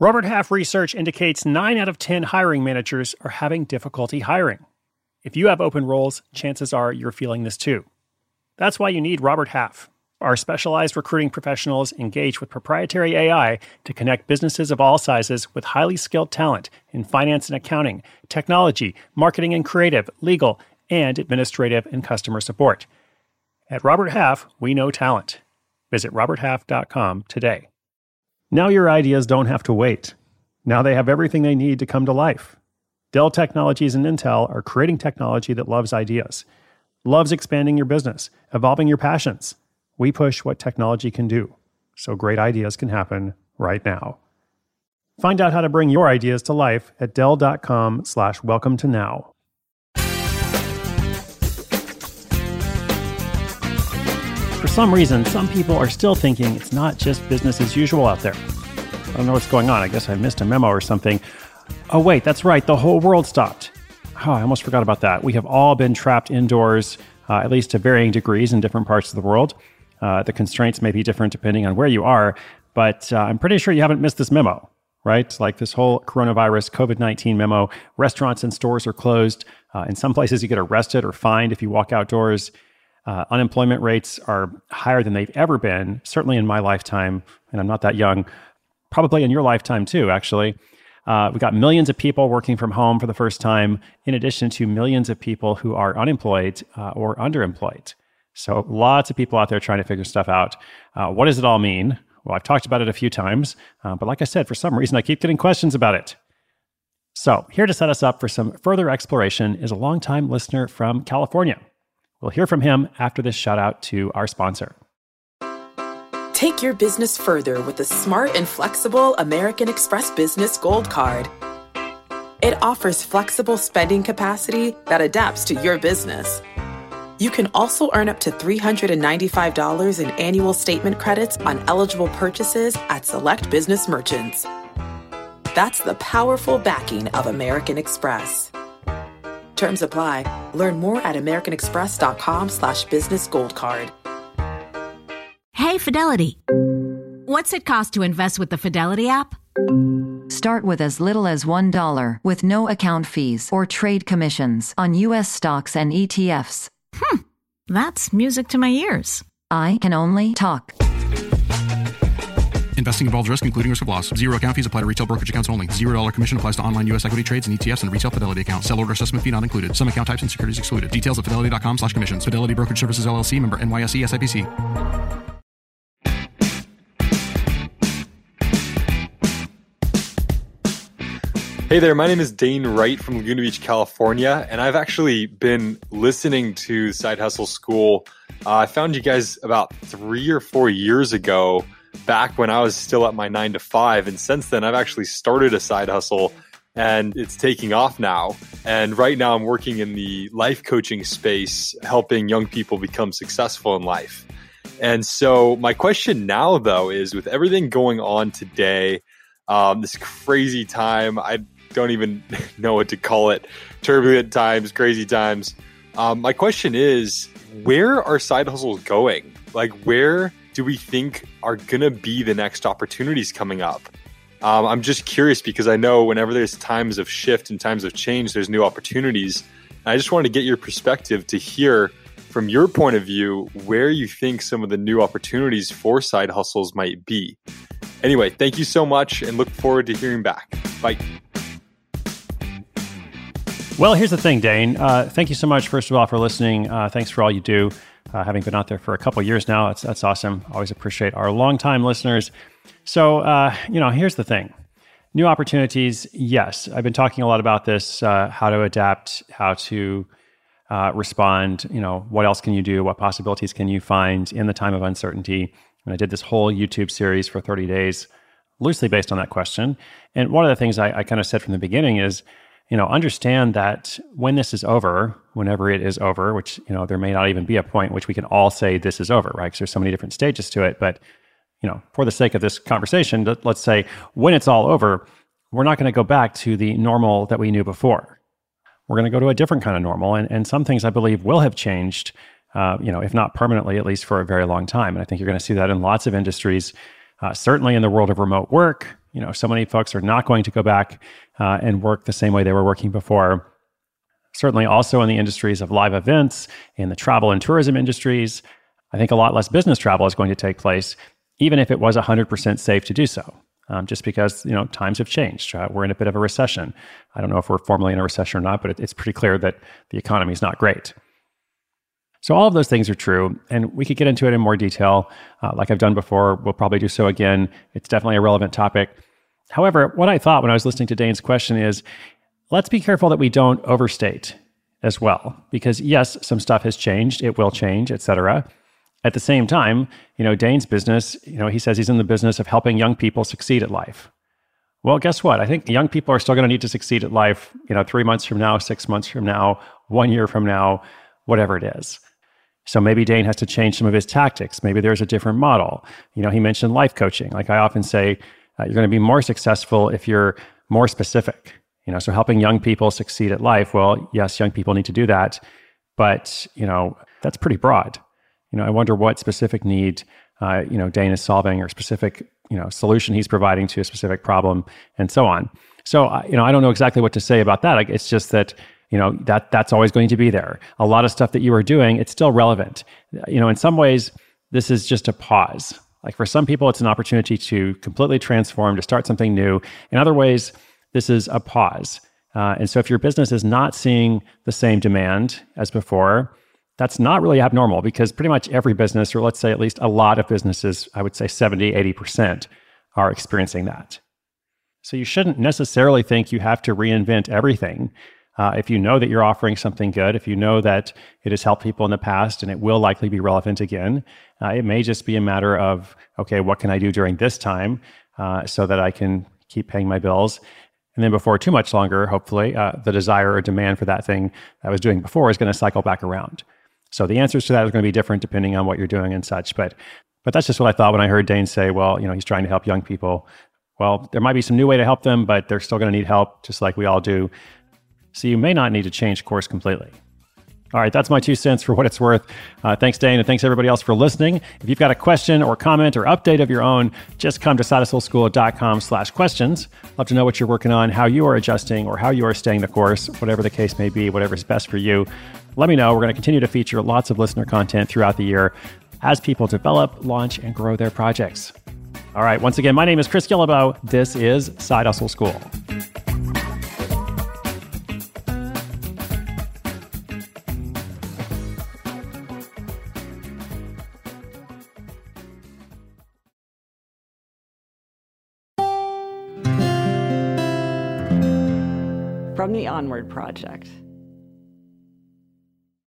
Robert Half research indicates 9 out of 10 hiring managers are having difficulty hiring. If you have open roles, chances are you're feeling this too. That's why you need Robert Half. Our specialized recruiting professionals engage with proprietary AI to connect businesses of all sizes with highly skilled talent in finance and accounting, technology, marketing and creative, legal, and administrative and customer support. At Robert Half, we know talent. Visit roberthalf.com today. Now your ideas don't have to wait. Now they have everything they need to come to life. Dell Technologies and Intel are creating technology that loves ideas, loves expanding your business, evolving your passions. We push what technology can do, so great ideas can happen right now. Find out how to bring your ideas to life at Dell.com/welcome to now. For some reason, some people are still thinking it's not just business as usual out there. I don't know what's going on. I guess I missed a memo or something. Oh, wait, that's right. The whole world stopped. Oh, I almost forgot about that. We have all been trapped indoors, at least to varying degrees in different parts of the world. The constraints may be different depending on where you are, but I'm pretty sure you haven't missed this memo, right? Like this whole coronavirus COVID-19 memo. Restaurants and stores are closed. In some places, you get arrested or fined if you walk outdoors. Unemployment rates are higher than they've ever been, certainly in my lifetime, and I'm not that young, probably in your lifetime too, actually. We've got millions of people working from home for the first time, in addition to millions of people who are unemployed or underemployed. So lots of people out there trying to figure stuff out. What does it all mean? Well, I've talked about it a few times, but like I said, for some reason, I keep getting questions about it. So here to set us up for some further exploration is a longtime listener from California. We'll hear from him after this shout out to our sponsor. Take your business further with the smart and flexible American Express Business Gold Card. It offers flexible spending capacity that adapts to your business. You can also earn up to $395 in annual statement credits on eligible purchases at select business merchants. That's the powerful backing of American Express. Terms apply. Learn more at americanexpress.com/business gold card. Hey, Fidelity. What's it cost to invest with the Fidelity app? Start with as little as $1 with no account fees or trade commissions on U.S. stocks and ETFs. That's music to my ears. I can only talk. Investing involves risk, including risk of loss. Zero account fees apply to retail brokerage accounts only. $0 commission applies to online U.S. equity trades and ETFs and retail Fidelity account. Sell order assessment fee not included. Some account types and securities excluded. Details at fidelity.com/commissions. Fidelity Brokerage Services, LLC, member NYSE SIPC. Hey there, my name is Dane Wright from Laguna Beach, California, and I've actually been listening to Side Hustle School. I found you guys about 3 or 4 years ago, back when I was still at my 9 to 5. And since then, I've actually started a side hustle and it's taking off now. And right now I'm working in the life coaching space, helping young people become successful in life. And so my question now, though, is with everything going on today, this crazy time, I don't even know what to call it, turbulent times, crazy times. My question is, where are side hustles going? Like, where do we think are going to be the next opportunities coming up? I'm just curious because I know whenever there's times of shift and times of change, there's new opportunities. And I just wanted to get your perspective to hear from your point of view where you think some of the new opportunities for side hustles might be. Anyway, thank you so much and look forward to hearing back. Bye. Well, here's the thing, Dane. Thank you so much, first of all, for listening. Thanks for all you do. Having been out there for a couple years now, that's awesome. Always appreciate our longtime listeners. So, here's the thing. New opportunities, yes. I've been talking a lot about this, how to adapt, how to respond. What else can you do? What possibilities can you find in the time of uncertainty? And I did this whole YouTube series for 30 days, loosely based on that question. And one of the things I kind of said from the beginning is, understand that when this is over, whenever it is over, which, there may not even be a point which we can all say this is over, right? Because there's so many different stages to it. But, for the sake of this conversation, let's say when it's all over, we're not going to go back to the normal that we knew before. We're going to go to a different kind of normal. And some things I believe will have changed, if not permanently, at least for a very long time. And I think you're going to see that in lots of industries, certainly in the world of remote work, So many folks are not going to go back and work the same way they were working before. Certainly also in the industries of live events, in the travel and tourism industries, I think a lot less business travel is going to take place, even if it was 100% safe to do so. Just because, times have changed. We're in a bit of a recession. I don't know if we're formally in a recession or not, but it's pretty clear that the economy is not great. So all of those things are true, and we could get into it in more detail. Like I've done before, we'll probably do so again. It's definitely a relevant topic. However, what I thought when I was listening to Dane's question is, let's be careful that we don't overstate as well. Because yes, some stuff has changed, it will change, et cetera. At the same time, Dane's business, he says he's in the business of helping young people succeed at life. Well, guess what? I think young people are still going to need to succeed at life, 3 months from now, 6 months from now, 1 year from now, whatever it is. So maybe Dane has to change some of his tactics. Maybe there's a different model. He mentioned life coaching. Like I often say, you're going to be more successful if you're more specific. So helping young people succeed at life. Well, yes, young people need to do that, but that's pretty broad. I wonder what specific need Dane is solving, or specific solution he's providing to a specific problem, and so on. So I don't know exactly what to say about that. It's just that. That's always going to be there. A lot of stuff that you are doing, it's still relevant. In some ways, this is just a pause. Like for some people, it's an opportunity to completely transform, to start something new. In other ways, this is a pause. And so if your business is not seeing the same demand as before, that's not really abnormal, because pretty much every business, or let's say at least a lot of businesses, I would say 70, 80% are experiencing that. So you shouldn't necessarily think you have to reinvent everything. If you know that you're offering something good, if you know that it has helped people in the past and it will likely be relevant again, it may just be a matter of, okay, what can I do during this time so that I can keep paying my bills? And then before too much longer, hopefully, the desire or demand for that thing I was doing before is going to cycle back around. So the answers to that are going to be different depending on what you're doing and such. But that's just what I thought when I heard Dane say, well, he's trying to help young people. Well, there might be some new way to help them, but they're still going to need help, just like we all do. So you may not need to change course completely. All right, that's my 2 cents for what it's worth. Thanks, Dane, and thanks everybody else for listening. If you've got a question or comment or update of your own, just come to sidehustleschool.com/questions. Love to know what you're working on, how you are adjusting, or how you are staying the course, whatever the case may be, whatever's best for you. Let me know. We're going to continue to feature lots of listener content throughout the year as people develop, launch, and grow their projects. All right, once again, my name is Chris Guillebeau. This is Side Hustle School. From the Onward Project.